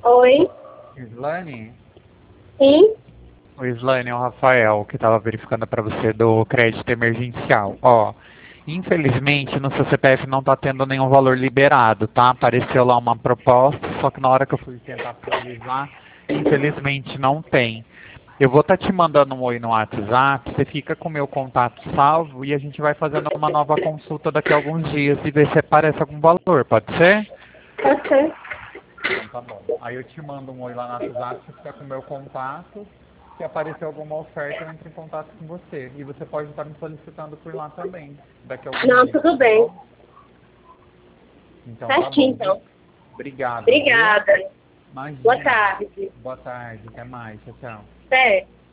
Oi, Islane? sim? O Islane é o Rafael, que estava verificando para você do crédito emergencial. Ó, infelizmente no seu CPF não está tendo nenhum valor liberado, tá? Apareceu lá uma proposta, só que na hora que eu fui tentar finalizar, infelizmente não tem. Eu vou estar te mandando um oi no WhatsApp, você fica com o meu contato salvo e a gente vai fazendo uma nova consulta daqui a alguns dias e ver se aparece algum valor, pode ser? Pode ser. Então tá bom. Aí eu te mando um oi lá no WhatsApp, você fica com o meu contato. Se aparecer alguma oferta, eu entro em contato com você. E você pode estar me solicitando por lá também, daqui a alguns Não, dias, tudo tá bem. bom? Então tá Certinho, bom. então. Obrigado, viu? Obrigada. Boa Imagina. tarde. Boa tarde, até mais. Tchau, tchau. Até.